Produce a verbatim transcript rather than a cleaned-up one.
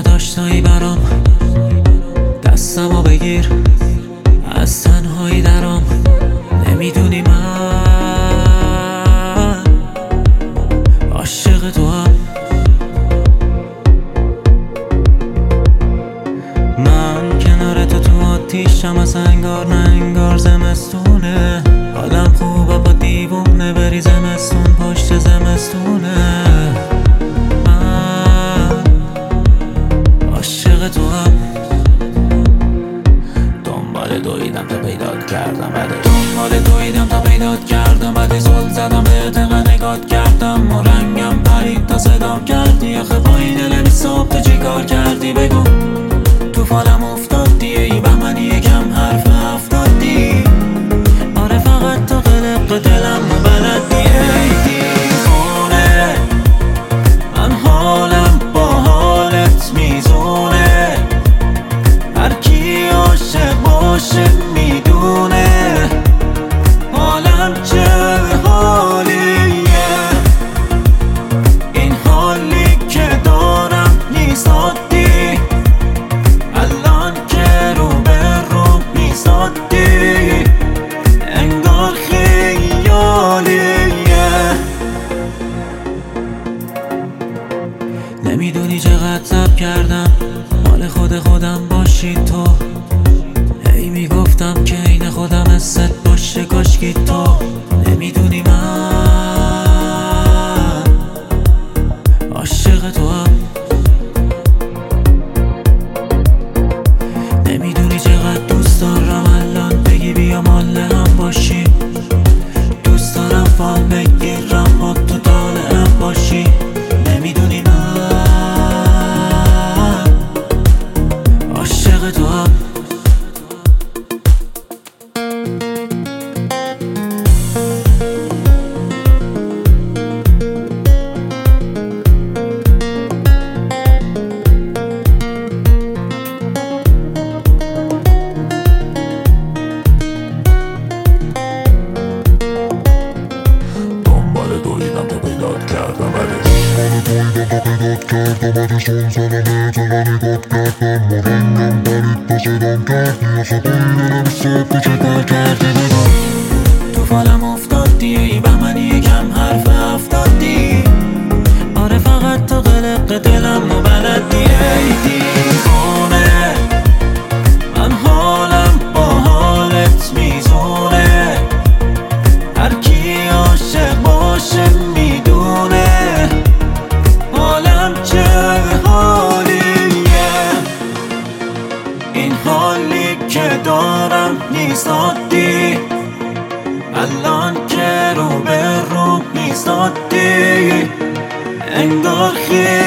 نداشتایی برام، دستمو بگیر از تنهایی درام. نمیدونی من عاشق تو هم. من کنار تو تو آتیشم، از انگار نه انگار زمستونه. حالم خوبه با دیوونه، بری زمستون پشت زمستونه. من عاشق تو هم. دنبال دویدم تا پیدات کردم، بعد دنبال دویدم تا پیدات کردم. بعد زل زدم بهت انقدر نگات کردم و رنگم پرید تا صدام کردی. آخه با این دل بی صبح تو چی کار کردی بگو؟ تو فالم افتادی ای بهمنی، یکم حرف افتادی. آره فقط تو قلق دلم و بلدی ای دیوونه. من حالم با حالت میزونه، هر کی عاشق باشه میدونه حالم چه حالیه. این حالی که دارم نیست عادی، الان که رو به رو نیست عادی، انگار خیالیه. نمیدونی چقدر صبر کردم مال خود خودم باشی تو. هی میگفتم که این خودم حست باشه کاشکی تو. نمیدونی من عاشق تو هم. نمیدونی چقدر دوست دارم الان بگی بیا مال هم باشی. دوست دارم فال بگیرم با تو طالعم باشی. نمیدونی من عاشق تو هم. دویدم تا پیدات کردم، بعدش بعدش اون زدم تو نگات کردم و رنگم پرید تا صدام کردی. آخه با این دلم صبح تو چه کار کردی بگو؟ تو فالم افتادی ای بهمنی، یکم حرف افتادی. آره فقط تو قلق دلم و بلدی ای دیوونه. من حالم با حالت میزونه، هر کی عاشق باشه میدونه حالم چه حالیه. این حالی که دارم نیست عادی، الان که رو به رو نیست عادی، انگار خیلی